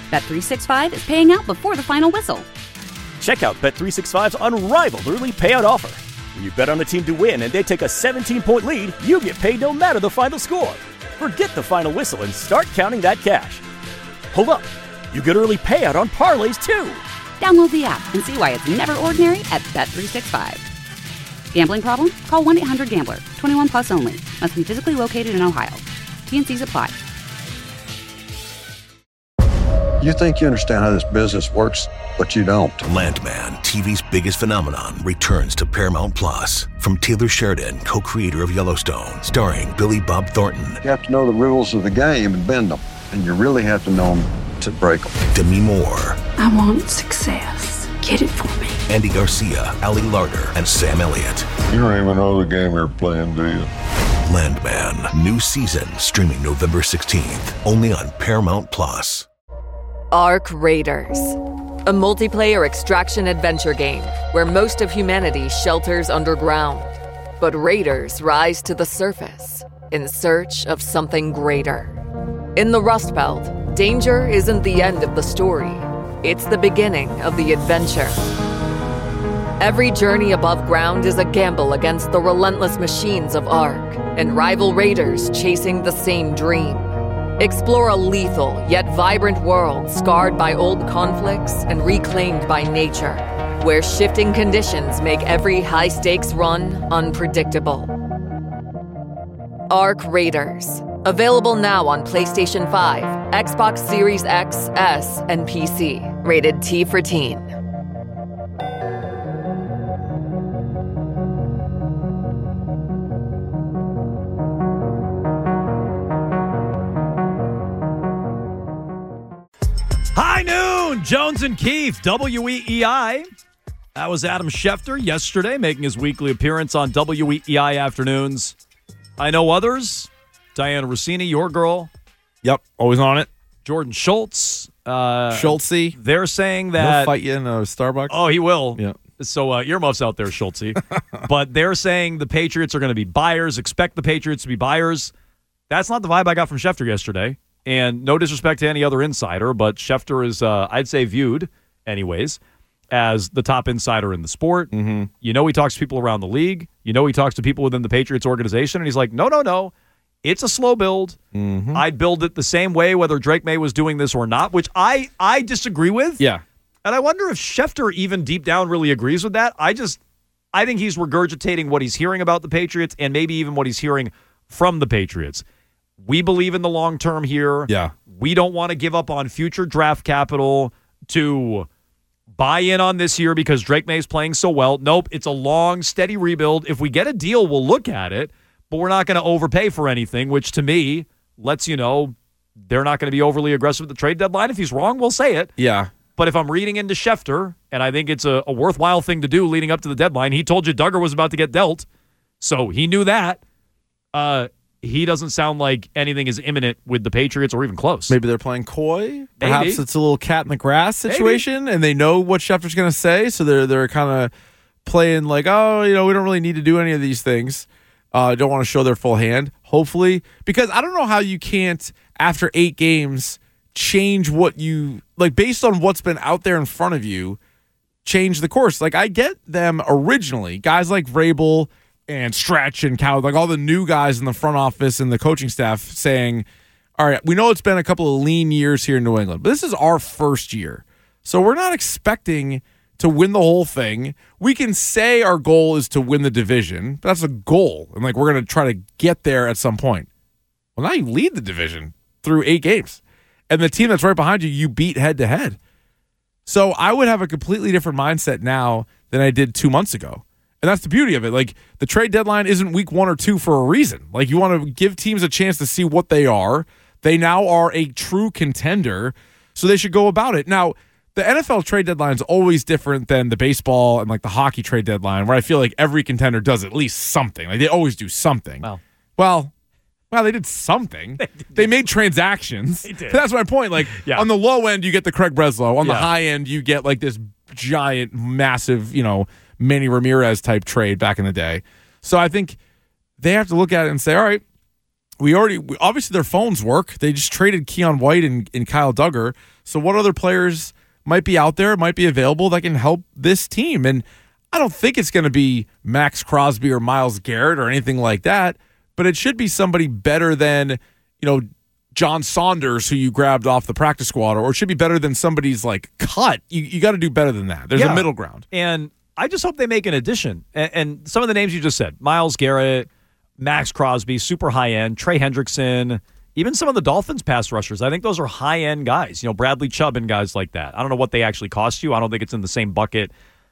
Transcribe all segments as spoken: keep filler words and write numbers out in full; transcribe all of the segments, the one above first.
Bet three sixty-five is paying out before the final whistle. Check out Bet three sixty-five's unrivaled early payout offer. When you bet on a team to win and they take a seventeen-point lead, you get paid no matter the final score. Forget the final whistle and start counting that cash. Hold up. You get early payout on parlays, too. Download the app and see why it's never ordinary at Bet three sixty-five. Gambling problem? Call one eight hundred gambler. twenty-one plus only. Must be physically located in Ohio. T and C's apply. You think you understand how this business works, but you don't. Landman, T V's biggest phenomenon, returns to Paramount Plus. From Taylor Sheridan, co-creator of Yellowstone, starring Billy Bob Thornton. You have to know the rules of the game and bend them. And you really have to know them to break them. Demi Moore. I want success. Get it for me. Andy Garcia, Ali Larter, and Sam Elliott. You don't even know the game you're playing, do you? Landman, new season, streaming November sixteenth, only on Paramount Plus. Ark Raiders, a multiplayer extraction adventure game where most of humanity shelters underground. But raiders rise to the surface in search of something greater. In the Rust Belt, danger isn't the end of the story. It's the beginning of the adventure. Every journey above ground is a gamble against the relentless machines of Ark and rival raiders chasing the same dream. Explore a lethal yet vibrant world scarred by old conflicts and reclaimed by nature, where shifting conditions make every high-stakes run unpredictable. Ark Raiders. Available now on PlayStation five, Xbox Series X, S, and P C. Rated T for Teen. High noon, Jones and Keefe, W E E I. That was Adam Schefter yesterday, making his weekly appearance on W E E I Afternoons. I know others. Diana Rossini, your girl. Yep, always on it. Jordan Schultz. Uh, Schultzy. They're saying that... He'll fight you in a Starbucks. Oh, he will. Yeah. So uh, earmuffs out there, Schultzy. But they're saying the Patriots are going to be buyers. Expect the Patriots to be buyers. That's not the vibe I got from Schefter yesterday. And no disrespect to any other insider, but Schefter is, uh, I'd say, viewed, anyways, as the top insider in the sport. Mm-hmm. You know he talks to people around the league. You know he talks to people within the Patriots organization. And he's like, no, no, no. It's a slow build. Mm-hmm. I'd build it the same way whether Drake May was doing this or not, which I, I disagree with. Yeah. And I wonder if Schefter even deep down really agrees with that. I just, I think he's regurgitating what he's hearing about the Patriots and maybe even what he's hearing from the Patriots. We believe in the long term here. Yeah. We don't want to give up on future draft capital to buy in on this year because Drake May is playing so well. Nope. It's a long, steady rebuild. If we get a deal, we'll look at it. But we're not going to overpay for anything, which to me lets you know they're not going to be overly aggressive at the trade deadline. If he's wrong, we'll say it. Yeah. But if I'm reading into Schefter, and I think it's a, a worthwhile thing to do leading up to the deadline, he told you Duggar was about to get dealt, so he knew that. Uh, he doesn't sound like anything is imminent with the Patriots or even close. Maybe they're playing coy. Perhaps Maybe. it's a little cat in the grass situation, Maybe. and they know what Schefter's going to say, so they're they're kind of playing like, oh, you know, we don't really need to do any of these things. Uh, don't want to show their full hand, hopefully. Because I don't know how you can't, after eight games, change what you, like, based on what's been out there in front of you, change the course. Like, I get them originally, guys like Vrabel and Stretch and Cow, like all the new guys in the front office and the coaching staff saying, all right, we know it's been a couple of lean years here in New England, but this is our first year. So we're not expecting to win the whole thing. We can say our goal is to win the division, but that's a goal. And like, we're going to try to get there at some point. Well, now you lead the division through eight games. And the team that's right behind you, you beat head to head. So I would have a completely different mindset now than I did two months ago. And that's the beauty of it. Like, the trade deadline isn't week one or two for a reason. Like, you want to give teams a chance to see what they are. They now are a true contender, so they should go about it. Now, the N F L trade deadline is always different than the baseball and like the hockey trade deadline, where I feel like every contender does at least something. Like, they always do something. Well, well, well they did something. They, did. they made transactions. They did. That's my point. Like, yeah. On the low end, you get the Craig Breslow. On yeah. the high end, you get like this giant, massive, you know, Manny Ramirez type trade back in the day. So I think they have to look at it and say, all right, we already we, obviously their phones work. They just traded Keon White and, and Kyle Duggar. So what other players might be out there, might be available that can help this team? And I don't think it's going to be Max Crosby or Myles Garrett or anything like that, but it should be somebody better than, you know, John Saunders, who you grabbed off the practice squad, or it should be better than somebody's like cut. You you got to do better than that. There's yeah. a middle ground. And I just hope they make an addition. And, and some of the names you just said, Myles Garrett, Max Crosby, super high-end, Trey Hendrickson, even some of the Dolphins pass rushers. I think those are high-end guys. You know, Bradley Chubb and guys like that. I don't know what they actually cost you. I don't think it's in the same bucket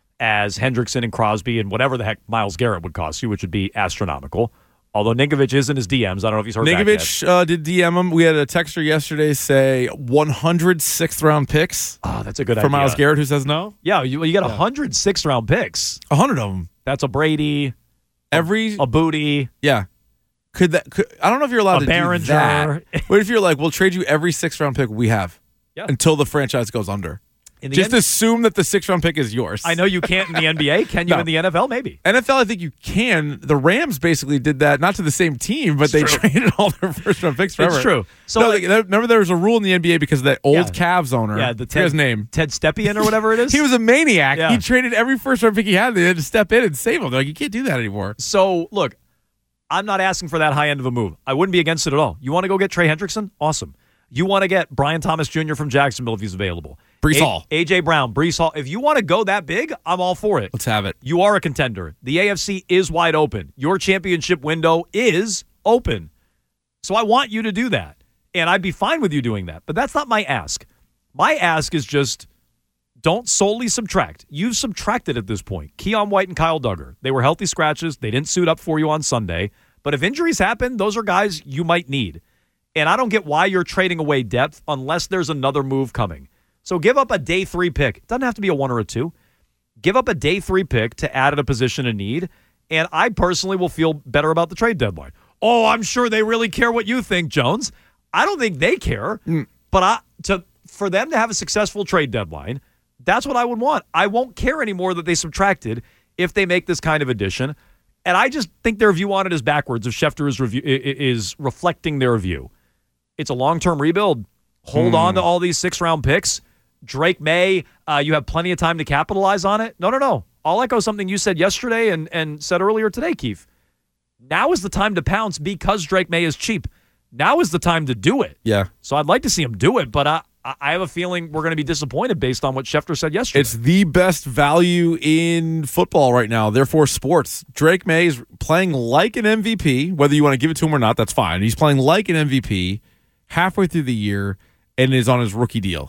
as Hendrickson and Crosby and whatever the heck Myles Garrett would cost you, which would be astronomical. Although Ninkovich is in his D Ms. I don't know if he's heard back yet. Ninkovich uh, did D M him. We had a texter yesterday say one hundred sixth-round picks. Oh, that's a good for idea. For Myles Garrett, who says no? Yeah, you, you got yeah. one hundred sixth-round picks. one hundred of them. That's a Brady, Every a, a Booty. Yeah. Could that? Could, I don't know if you're allowed a to Behringer. do that. What if you're like, we'll trade you every sixth-round pick we have yeah. until the franchise goes under? Just N- assume that the sixth-round pick is yours. I know you can't in the N B A. Can you no. in the N F L? Maybe. N F L, I think you can. The Rams basically did that, not to the same team, but it's they true. traded all their first-round picks forever. It's true. So no, like, remember there was a rule in the N B A because of that old yeah. Cavs owner. Yeah, the Ted, his name. Ted Stepien or whatever it is. He was a maniac. Yeah. He traded every first-round pick he had. They had to step in and save him. They're like, you can't do that anymore. So, look, I'm not asking for that high end of a move. I wouldn't be against it at all. You want to go get Trey Hendrickson? Awesome. You want to get Brian Thomas Junior from Jacksonville if he's available. Brees A- Hall. A J Brown, Brees Hall. If you want to go that big, I'm all for it. Let's have it. You are a contender. The A F C is wide open. Your championship window is open. So I want you to do that. And I'd be fine with you doing that. But that's not my ask. My ask is just don't solely subtract. You've subtracted at this point. Keon White and Kyle Duggar. They were healthy scratches. They didn't suit up for you on Sunday. But if injuries happen, those are guys you might need. And I don't get why you're trading away depth unless there's another move coming. So give up a day three pick. It doesn't have to be a one or a two. Give up a day three pick to add at a position of need. And I personally will feel better about the trade deadline. Oh, I'm sure they really care what you think, Jones. I don't think they care. Mm. But I, to for them to have a successful trade deadline, that's what I would want. I won't care anymore that they subtracted if they make this kind of addition. And I just think their view on it is backwards if Schefter is, review, is reflecting their view. It's a long-term rebuild. Hold hmm. on to all these six-round picks. Drake May, uh, you have plenty of time to capitalize on it. No, no, no. I'll echo something you said yesterday and, and said earlier today, Keith. Now is the time to pounce because Drake May is cheap. Now is the time to do it. Yeah. So I'd like to see him do it, but I, I have a feeling we're going to be disappointed based on what Schefter said yesterday. It's the best value in football right now, therefore sports. Drake May is playing like an M V P. Whether you want to give it to him or not, that's fine. He's playing like an M V P halfway through the year and is on his rookie deal.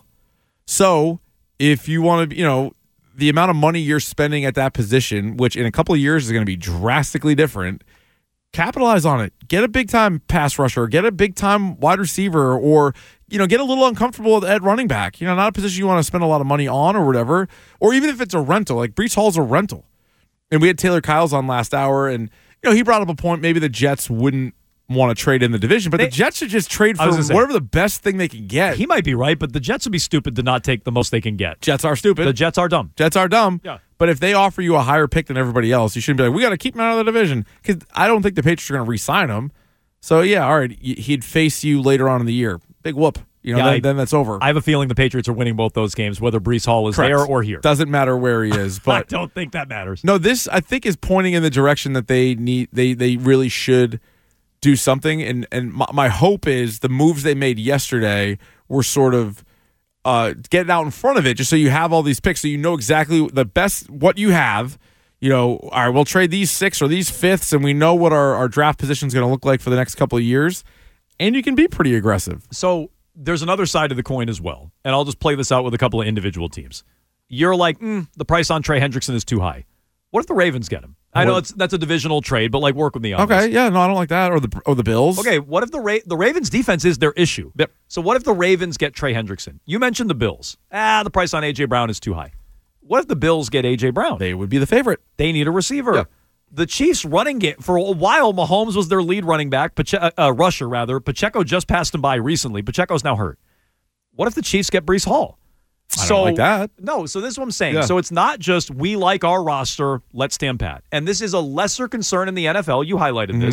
So if you want to, you know, the amount of money you're spending at that position, which in a couple of years is going to be drastically different, capitalize on it. Get a big-time pass rusher. Get a big-time wide receiver, or, you know, get a little uncomfortable at running back. You know, not a position you want to spend a lot of money on or whatever. Or even if it's a rental. Like, Brees Hall's a rental. And we had Taylor Kyles on last hour, and, you know, he brought up a point. Maybe the Jets wouldn't want to trade in the division, but they, the Jets should just trade for whatever the best thing they can get. He might be right, but the Jets would be stupid to not take the most they can get. Jets are stupid. The Jets are dumb. Jets are dumb. Yeah. But if they offer you a higher pick than everybody else, you shouldn't be like, we got to keep him out of the division, because I don't think the Patriots are going to re-sign him. So, yeah, all right, he'd face you later on in the year. Big whoop. You know, yeah, then, I, then that's over. I have a feeling the Patriots are winning both those games, whether Brees Hall is Correct. there or here. Doesn't matter where he is. But I don't think that matters. No, this, I think, is pointing in the direction that they need. They they really should do something. And, and my, my hope is the moves they made yesterday were sort of uh, getting out in front of it, just so you have all these picks, so you know exactly the best, what you have. You know, all right, we'll trade these six or these fifths, and we know what our, our draft position is going to look like for the next couple of years. And you can be pretty aggressive. So there's another side of the coin as well. And I'll just play this out with a couple of individual teams. You're like, mm, the price on Trey Hendrickson is too high. What if the Ravens get him? I know it's, that's a divisional trade, but like work with me on okay, this. yeah, no, I don't like that. Or the or the Bills. Okay, what if the Ra- the Ravens defense is their issue? Yep. So what if the Ravens get Trey Hendrickson? You mentioned the Bills. Ah, the price on A J Brown is too high. What if the Bills get A J Brown? They would be the favorite. They need a receiver. Yep. The Chiefs running game, for a while, Mahomes was their lead running back, Pache- uh, rusher rather. Pacheco just passed him by recently. Pacheco's now hurt. What if the Chiefs get Brees Hall? I so, don't like that. No, so this is what I'm saying. Yeah. So it's not just we like our roster, let's stand pat. And this is a lesser concern in the N F L. You highlighted mm-hmm. this.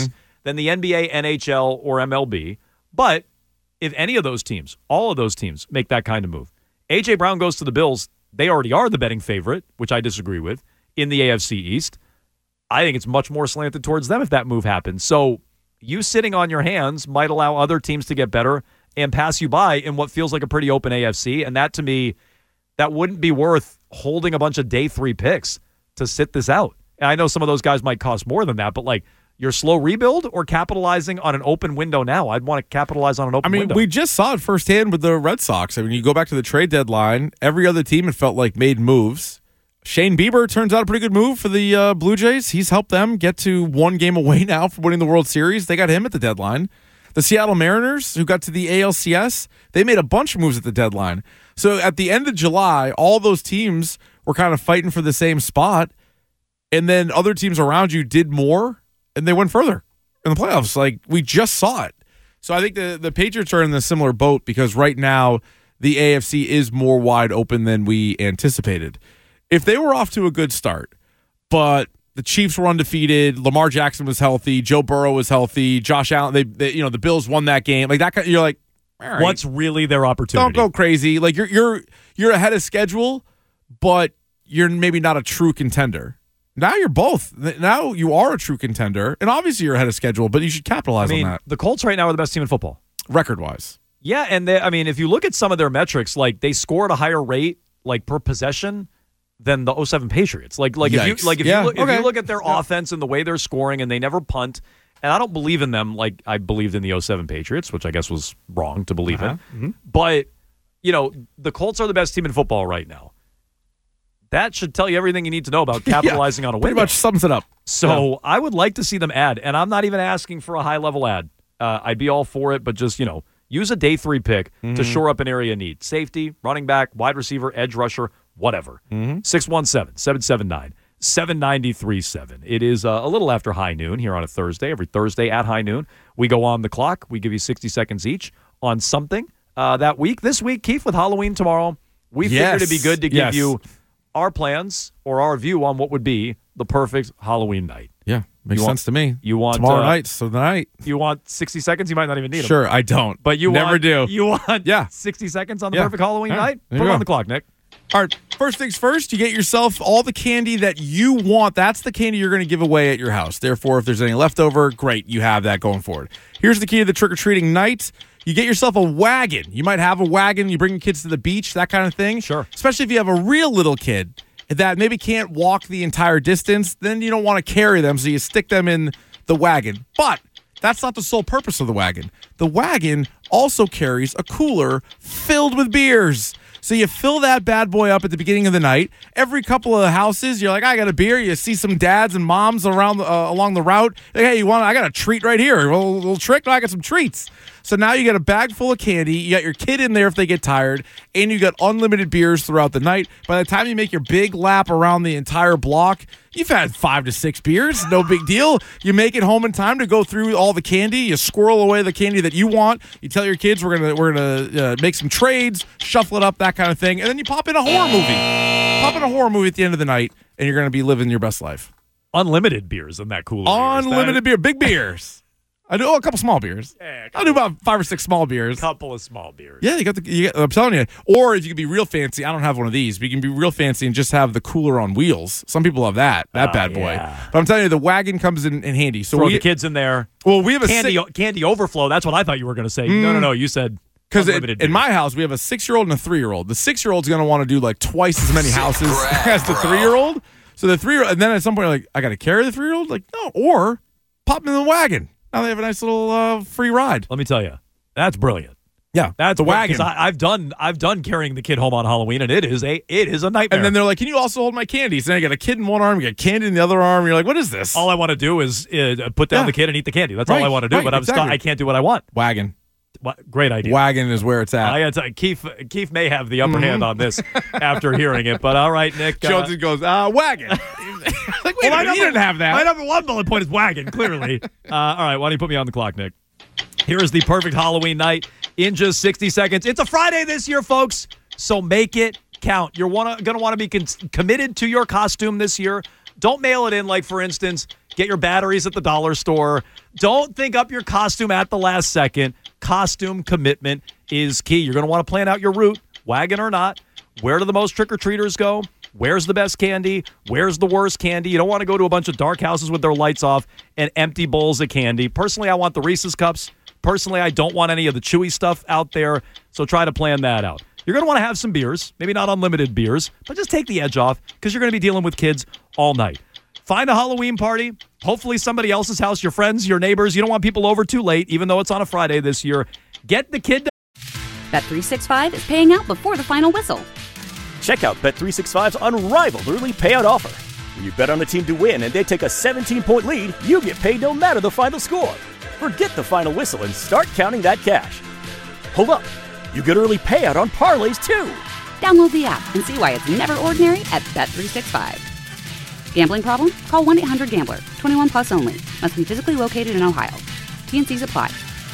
than the N B A, N H L, or M L B. But if any of those teams, all of those teams, make that kind of move, A J. Brown goes to the Bills. They already are the betting favorite, which I disagree with, in the A F C East. I think it's much more slanted towards them if that move happens. So you sitting on your hands might allow other teams to get better and pass you by in what feels like a pretty open A F C. And that, to me, that wouldn't be worth holding a bunch of day three picks to sit this out. And I know some of those guys might cost more than that, but like your slow rebuild or capitalizing on an open window now? I'd want to capitalize on an open I mean, window. we just saw it firsthand with the Red Sox. I mean, you go back to the trade deadline, every other team, it felt like, made moves. Shane Bieber turns out a pretty good move for the uh, Blue Jays. He's helped them get to one game away now from winning the World Series. They got him at the deadline. The Seattle Mariners, who got to the A L C S, they made a bunch of moves at the deadline. So at the end of July, all those teams were kind of fighting for the same spot, and then other teams around you did more, and they went further in the playoffs. Like, we just saw it. So I think the, the Patriots are in a similar boat because right now the A F C is more wide open than we anticipated. If they were off to a good start, but the Chiefs were undefeated, Lamar Jackson was healthy, Joe Burrow was healthy, Josh Allen, they, they you know, the Bills won that game. Like that kind, you're like, all right, what's really their opportunity? Don't go crazy. Like you're you're you're ahead of schedule, but you're maybe not a true contender. Now you're both. Now you are a true contender, and obviously you're ahead of schedule, but you should capitalize I mean, on that. The Colts right now are the best team in football, record-wise. Yeah, and they, I mean, if you look at some of their metrics, like they score at a higher rate, like per possession, than the oh seven Patriots. Like, like Yikes. if you like if yeah, you look, okay. if you look at their yeah. offense and the way they're scoring, and they never punt. And I don't believe in them like I believed in the oh seven Patriots, which I guess was wrong to believe uh-huh. in. Mm-hmm. But you know, the Colts are the best team in football right now. That should tell you everything you need to know about capitalizing yeah, on a pretty window. much sums it up. So yeah. I would like to see them add, and I'm not even asking for a high level ad. Uh, I'd be all for it, but just you know, use a day three pick mm-hmm. to shore up an area need: safety, running back, wide receiver, edge rusher, whatever. Six one seven seven seven nine seven nine three seven. It is uh, a little after high noon here on a Thursday. Every Thursday at high noon, we go on the clock. We give you sixty seconds each on something uh, that week. This week, Keith, with Halloween tomorrow, we yes. figured it'd be good to give yes. you our plans or our view on what would be the perfect Halloween night. Yeah, makes you sense want, to me. You want tomorrow uh, night, so tonight. You want sixty seconds? You might not even need them. Sure, I don't. But you never want, do. You want yeah. sixty seconds on the yeah. perfect Halloween right. night? There Put you it go. on the clock, Nick. All right, first things first, you get yourself all the candy that you want. That's the candy you're going to give away at your house. Therefore, if there's any leftover, great, you have that going forward. Here's the key to the trick-or-treating night. You get yourself a wagon. You might have a wagon. You bring your kids to the beach, that kind of thing. Sure. Especially if you have a real little kid that maybe can't walk the entire distance, then you don't want to carry them, so you stick them in the wagon. But that's not the sole purpose of the wagon. The wagon also carries a cooler filled with beers. So you fill that bad boy up at the beginning of the night. Every couple of houses, you're like, I got a beer. You see some dads and moms around the, uh, along the route. Like, hey, you want? I got a treat right here. A little, little trick. No, I got some treats. So now you got a bag full of candy. You got your kid in there if they get tired, and you got unlimited beers throughout the night. By the time you make your big lap around the entire block, you've had five to six beers. No big deal. You make it home in time to go through all the candy. You squirrel away the candy that you want. You tell your kids we're gonna we're gonna uh, make some trades, shuffle it up, that kind of thing, and then you pop in a horror movie. Pop in a horror movie at the end of the night, and you're gonna be living your best life. Unlimited beers in that cooler. Unlimited beer, big beers. I do oh, a couple small beers. Yeah, I do about five or six small beers. A couple of small beers. Yeah, you got the. You got, I'm telling you. Or if you can be real fancy, I don't have one of these, but you can be real fancy and just have the cooler on wheels. Some people love that. That oh, bad boy. Yeah. But I'm telling you, the wagon comes in, in handy. So throw we, the kids in there. Well, we have a candy six, candy overflow. That's what I thought you were going to say. Mm, no, no, no. You said because in, in my house we have a six-year-old and a three-year-old. The six-year-old's going to want to do like twice as many houses as the three-year-old. So the three-year-old, and then at some point, like, I got to carry the three-year-old. Like, no, or pop them in the wagon. Now they have a nice little uh, free ride. Let me tell you, that's brilliant. Yeah, that's the wagon. I, I've done, I've done carrying the kid home on Halloween, and it is a, it is a nightmare. And then they're like, "Can you also hold my candy?" So now you got a kid in one arm, you got candy in the other arm. You're like, "What is this?" All I want to do is uh, put down yeah. the kid and eat the candy. That's right, all I want to do. right, but I'm exactly. stuck. I can't do what I want. Wagon. What, great idea. Wagon is where it's at. I gotta tell you, Keith, Keith may have the upper mm-hmm. hand on this after hearing it. But all right, Nick. Jones uh, goes, uh, wagon. like, wait, well, minute, you didn't have that. My number one bullet point is wagon, clearly. uh, all right, why don't you put me on the clock, Nick? Here is the perfect Halloween night in just sixty seconds. It's a Friday this year, folks, so make it count. You're wanna, gonna want to be con- committed to your costume this year. Don't mail it in like, for instance, Get your batteries at the dollar store. Don't think up your costume at the last second. Costume commitment is key. You're going to want to plan out your route, wagon or not. Where do the most trick-or-treaters go? Where's the best candy? Where's the worst candy? You don't want to go to a bunch of dark houses with their lights off and empty bowls of candy. Personally, I want the Reese's Cups. Personally, I don't want any of the chewy stuff out there, so try to plan that out. You're going to want to have some beers, maybe not unlimited beers, but just take the edge off because you're going to be dealing with kids all night. Find a Halloween party, hopefully somebody else's house, your friends, your neighbors. You don't want people over too late, even though it's on a Friday this year. Get the kid to Bet three sixty-five is paying out before the final whistle. Check out Bet three sixty-five's unrivaled early payout offer. When you bet on a team to win and they take a seventeen-point lead, you get paid no matter the final score. Forget the final whistle and start counting that cash. Hold up. You get early payout on parlays, too. Download the app and see why it's never ordinary at Bet three sixty-five. Gambling problem? Call one eight hundred gambler. twenty-one plus only. Must be physically located in Ohio. T N Cs apply.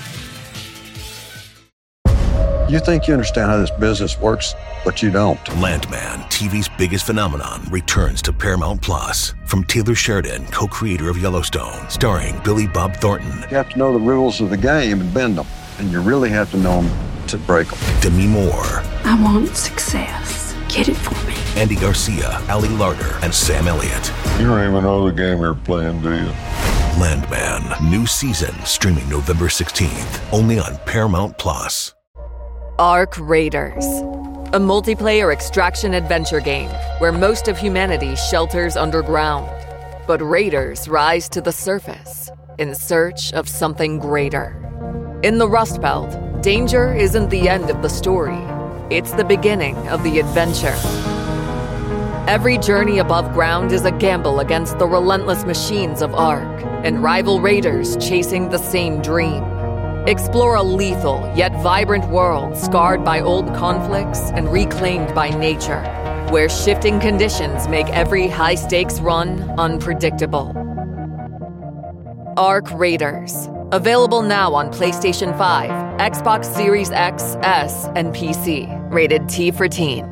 You think you understand how this business works, but you don't. Landman, T V's biggest phenomenon, returns to Paramount Plus. From Taylor Sheridan, co-creator of Yellowstone, starring Billy Bob Thornton. You have to know the rules of the game and bend them, and you really have to know them to break them. Demi Moore. I want success. Get it for me. Andy Garcia, Ali Larter, and Sam Elliott. You don't even know the game you're playing, do you? Landman, new season, streaming November sixteenth, only on Paramount Plus. Ark Raiders, a multiplayer extraction adventure game where most of humanity shelters underground. But raiders rise to the surface in search of something greater. In the Rust Belt, danger isn't the end of the story. It's the beginning of the adventure. Every journey above ground is a gamble against the relentless machines of Ark and rival raiders chasing the same dream. Explore a lethal yet vibrant world scarred by old conflicts and reclaimed by nature, where shifting conditions make every high-stakes run unpredictable. Ark Raiders. Available now on PlayStation five, Xbox Series X, S, and P C. Rated T for Teen.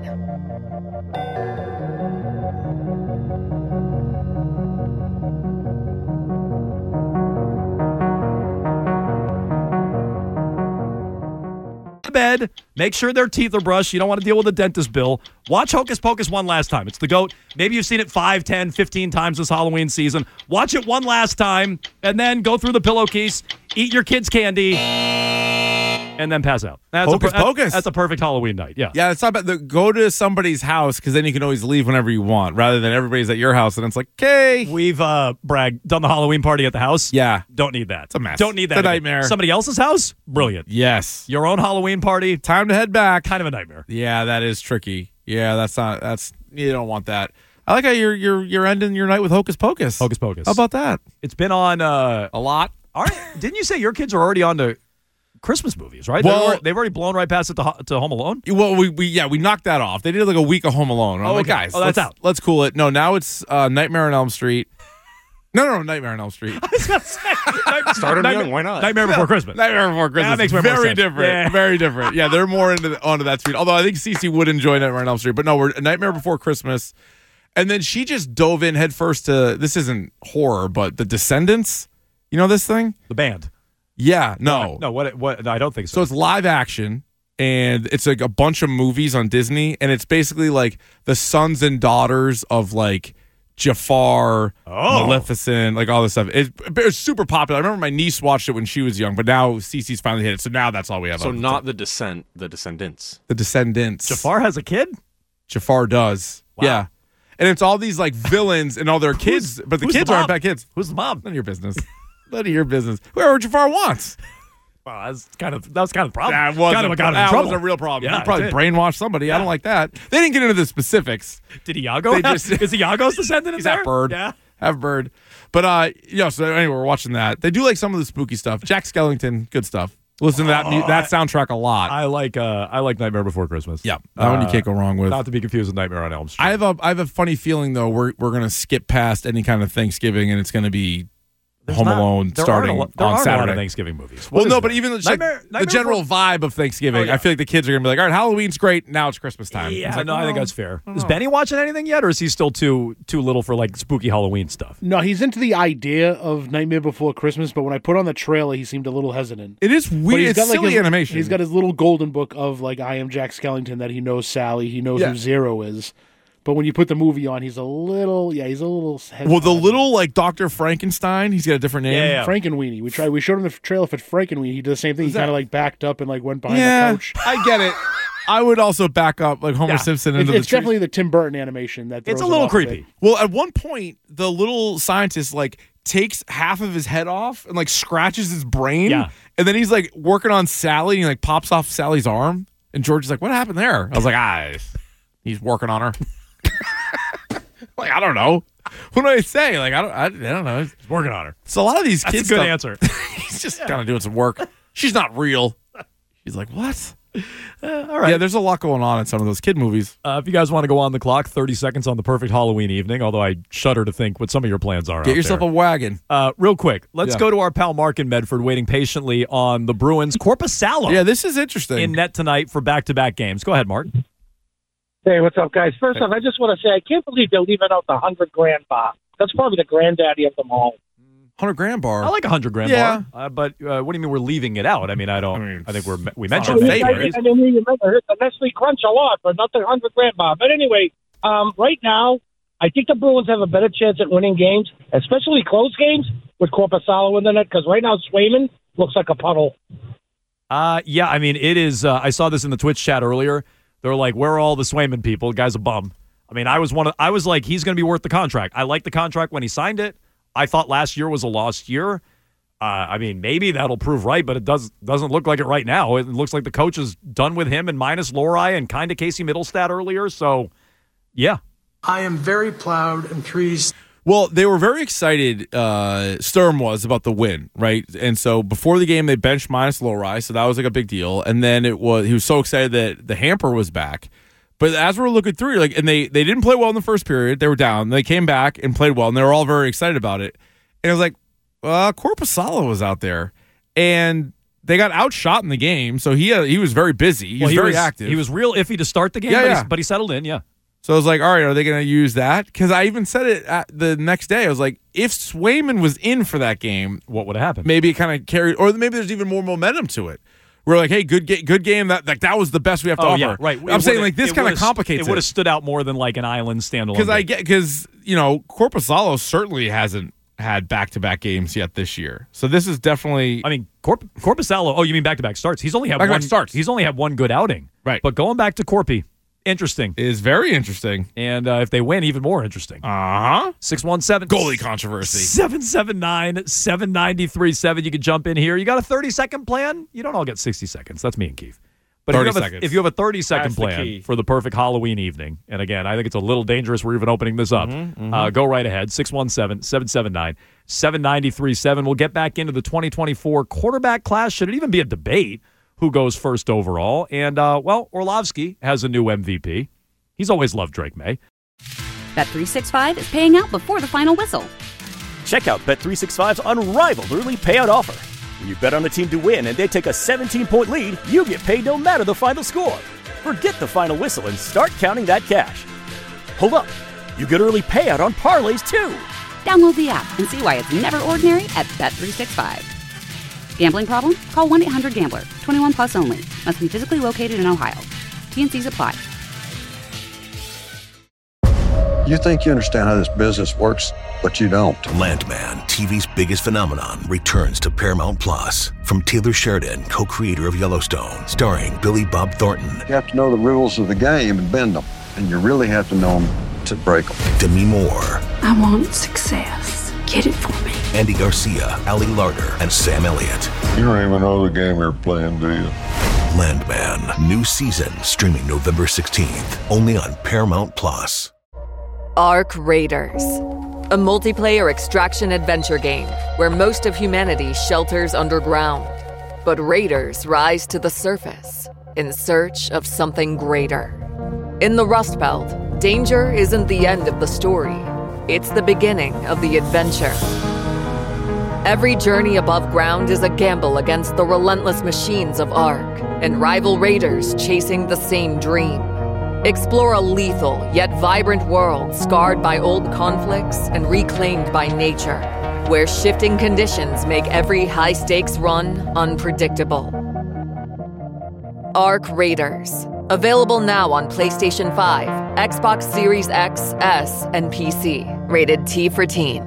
bed. Make sure their teeth are brushed. You don't want to deal with a dentist bill. Watch Hocus Pocus one last time. It's the GOAT. Maybe you've seen it five, ten, fifteen times this Halloween season. Watch it one last time, and then go through the pillowcase, eat your kids' candy, and then pass out. That's Hocus a, per- Pocus. That's a perfect Halloween night. Yeah. Yeah, it's not bad. The, go to somebody's house because then you can always leave whenever you want, rather than everybody's at your house and it's like, okay. We've, uh, Bragg, done the Halloween party at the house. Yeah. Don't need that. It's a mess. Don't need that. It's a again. nightmare. Somebody else's house? Brilliant. Yes. Your own Halloween party? Time to head back. Kind of a nightmare. Yeah, that is tricky. Yeah, that's not, that's, you don't want that. I like how you're, you're, you're ending your night with Hocus Pocus. Hocus Pocus. How about that? It's been on, uh, A lot. aren't, didn't you say your kids are already on to Christmas movies, right? Well- they've, already, they've already blown right past it to, Ho- to Home Alone? Well, we, we yeah, we knocked that off. They did like a week of Home Alone. I'm Oh, like, okay. guys, Oh, that's let's, out. let's cool it. No, now it's uh, Nightmare on Elm Street. No, no, no, Nightmare on Elm Street. Start them young, why not? Nightmare Before Christmas. Nightmare Before Christmas. That makes way more very sense. different. Yeah. Very different. Yeah, they're more into the, onto that street. Although I think Cece would enjoy Nightmare on Elm Street. But no, we're Nightmare Before Christmas. And then she just dove in headfirst to, this isn't horror, but The Descendants. You know this thing? The band. Yeah, no. No, what? What? No, I don't think so. So it's live action, and it's like a bunch of movies on Disney, and it's basically like the sons and daughters of like Jafar, Oh. Maleficent, like all this stuff. It, it's super popular. I remember my niece watched it when she was young, but now Cece's finally hit it, so now that's all we have. So on not the descent, the descendants. The Descendants. Jafar has a kid? Jafar does. Wow. Yeah. And it's all these like villains and all their kids, but the who's kids the aren't mom? bad kids. Who's the mom? None of your business. None of your business. Whoever Jafar wants. Well, that's kind of that was kind of the problem. That was kind a, of got him in that trouble. was a real problem. Yeah, He probably it did. brainwashed somebody. I Yeah. don't like that. They didn't get into the specifics. Did Iago? They Have, just- is Iago's descendant in He's there? that bird. Yeah. Have bird. But uh, yeah. So anyway, we're watching that. They do like some of the spooky stuff. Jack Skellington, good stuff. Listen to that mu- that soundtrack a lot. I like uh, I like Nightmare Before Christmas. yeah, that one you Uh, can't go wrong with. Not to be confused with Nightmare on Elm Street. I have a I have a funny feeling though we're we're gonna skip past any kind of Thanksgiving and it's gonna be Home not- Alone there starting aren't a, lo- there on aren't a lot Saturday. of Thanksgiving movies. Well, What no, is but there? even just like Nightmare- the Nightmare general Before- vibe of Thanksgiving, Oh, yeah. I feel like the kids are gonna be like, all right, Halloween's great. Now it's Christmas time. Yeah, It's like, no, I think well, that's fair. I don't Is know. Benny watching anything yet, or is he still too too little for like spooky Halloween stuff? No, he's into the idea of Nightmare Before Christmas, but when I put on the trailer, he seemed a little hesitant. It is But weird. he's It's got, like, silly his- animation. He's got his little golden book of like I am Jack Skellington, that he knows Sally, he knows Yeah. who Zero is. But when you put the movie on, he's a little, yeah, he's a little hesitant. well, the little like Doctor Frankenstein. He's got a different name. Yeah, yeah. Frankenweenie. We tried. We showed him the trailer for Frankenweenie. He did the same thing. He that- kind of like backed up and like went behind Yeah, the couch. I get it. I would also back up like Homer Yeah. Simpson It's, into the it's tree. definitely the Tim Burton animation that. It's throws a him little off bit. creepy. Well, at one point, the little scientist like takes half of his head off and like scratches his brain. Yeah. And then he's like working on Sally and he like pops off Sally's arm. And George is like, what happened there? I was like, ah, he's working on her. Like, I don't know. What do I say? Like, I don't, I, I don't know. He's working on her. So a lot of these That's kids a good stuff- answer. he's just kind of doing some work. She's not real. He's like, what? All right. Yeah, there's a lot going on in some of those kid movies. Uh, if you guys want to go on the clock, thirty seconds on the perfect Halloween evening, although I shudder to think what some of your plans are. Get out yourself there. a wagon. Uh, real quick, let's Yeah. go to our pal Mark in Medford, waiting patiently on the Bruins. Korpisalo Yeah, this is interesting. in net tonight for back-to-back games. Go ahead, Mark. Hey, what's up, guys? First off, I just want to say I can't believe they're leaving out the hundred grand bar. That's probably the granddaddy of them all. Hundred grand bar. I like a hundred grand Yeah. bar, uh, but uh, what do you mean we're leaving it out? I mean, I don't. I, mean, think we're we it's not mentioned our that. favorite. right? I mean, you remember hit the Nestle Crunch a lot, but not the hundred grand bar. But anyway, um, right now, I think the Bruins have a better chance at winning games, especially close games with Korpisalo in the net. Because right now, Swayman looks like a puddle. Uh, yeah, I mean, it is. Uh, I saw this in the Twitch chat earlier. They're like, where are all the Swayman people? The guy's a bum. I mean, I was one of, I was like, he's going to be worth the contract. I liked the contract when he signed it. I thought last year was a lost year. Uh, I mean, maybe that'll prove right, but it does, doesn't look like it right now. It looks like the coach is done with him and minus Lori and kind of Casey Middlestat earlier. So, yeah. I am very proud and pleased. Well, they were very excited, uh, Sturm was, about the win, right? And so before the game, they benched minus Lowry, so that was like a big deal. And then it was he was so excited that the hamper was back. But as we're looking through, like, and they they didn't play well in the first period. They were down. They came back and played well, and they were all very excited about it. And it was like, uh, Korpisalo was out there, and they got outshot in the game. So he had, he was very busy. He Well, was he very was, active. He was real iffy to start the game, Yeah, but, yeah. He, but he settled in, yeah. So I was like, all right, are they going to use that? Because I even said it at the next day. I was like, if Swayman was in for that game, what would have happened? Maybe it kind of carried, or maybe there's even more momentum to it. We're like, hey, good, ga- good game. That like that was the best we have to Oh, offer. yeah, right. I'm saying like this kind of complicates it. It would have stood out more than like an island standalone. because I game. get because you know Korpisalo certainly hasn't had back to back games yet this year. So this is definitely. I mean, Corp- Korpisalo. Oh, you mean back to back starts? He's only had Back-to-back one starts. He's only had one good outing. Right. But going back to Corpy, interesting. Is very interesting. And uh, if they win, even more interesting. Uh huh. six one seven Goalie controversy. seven seven nine, seven nine three seven. You can jump in here. You got a thirty second plan? You don't all get sixty seconds. That's me and Keith. But if you, thirty have a, seconds. if you have a thirty second That's the plan key. for the perfect Halloween evening, and again, I think it's a little dangerous. We're even opening this up. Mhm, mhm. Uh, go right ahead. six one seven, seven seven nine, seven nine three seven. We'll get back into the twenty twenty-four quarterback class. Should it even be a debate who goes first overall? And, uh, well, Orlovsky has a new M V P. He's always loved Drake May. Bet three sixty-five is paying out before the final whistle. Check out Bet three sixty-five's unrivaled early payout offer. When you bet on a team to win and they take a seventeen-point lead, you get paid no matter the final score. Forget the final whistle and start counting that cash. Hold up. You get early payout on parlays, too. Download the app and see why it's never ordinary at Bet three sixty-five. Gambling problem? Call one eight hundred gambler. twenty-one plus only. Must be physically located in Ohio. T and Cs apply. You think you understand how this business works, but you don't. Landman, T V's biggest phenomenon, returns to Paramount Plus. From Taylor Sheridan, co-creator of Yellowstone, starring Billy Bob Thornton, You have to know the rules of the game and bend them, and you really have to know them to break them. Demi Moore, I want success. Get it for me. Andy Garcia, Ali Larder, and Sam Elliott. You don't even know the game you're playing, do you? Landman, new season, streaming November sixteenth, only on Paramount Plus. Arc Raiders, a multiplayer extraction adventure game where most of humanity shelters underground. But raiders rise to the surface in search of something greater. In the Rust Belt, danger isn't the end of the story. It's the beginning of the adventure. Every journey above ground is a gamble against the relentless machines of Ark and rival raiders chasing the same dream. Explore a lethal yet vibrant world scarred by old conflicts and reclaimed by nature, where shifting conditions make every high-stakes run unpredictable. Ark Raiders. Available now on PlayStation five, Xbox Series X, S, and P C. Rated T for Teen.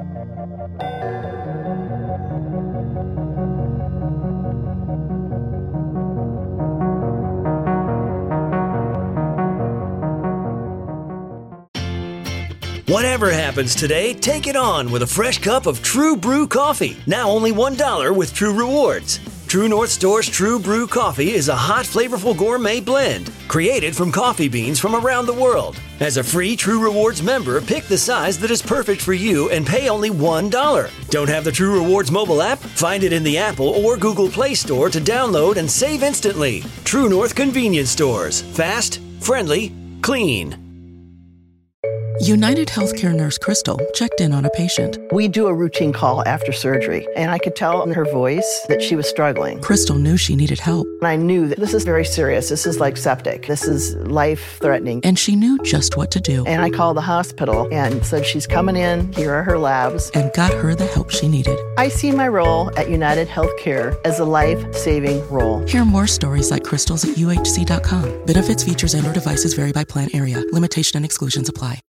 Whatever happens today, take it on with a fresh cup of True Brew coffee. Now only one dollar with True Rewards. True North Store's True Brew coffee is a hot, flavorful gourmet blend created from coffee beans from around the world. As a free True Rewards member, pick the size that is perfect for you and pay only one dollar. Don't have the True Rewards mobile app? Find it in the Apple or Google Play Store to download and save instantly. True North Convenience Stores. Fast, friendly, clean. United Healthcare nurse Crystal checked in on a patient. We do a routine call after surgery, and I could tell in her voice that she was struggling. Crystal knew she needed help. And I knew that this is very serious. This is like septic. This is life-threatening. And she knew just what to do. And I called the hospital and said, she's coming in. Here are her labs. And got her the help she needed. I see my role at United Healthcare as a life-saving role. Hear more stories like Crystal's at U H C dot com. Benefits, features, and or devices vary by plan area. Limitation and exclusions apply.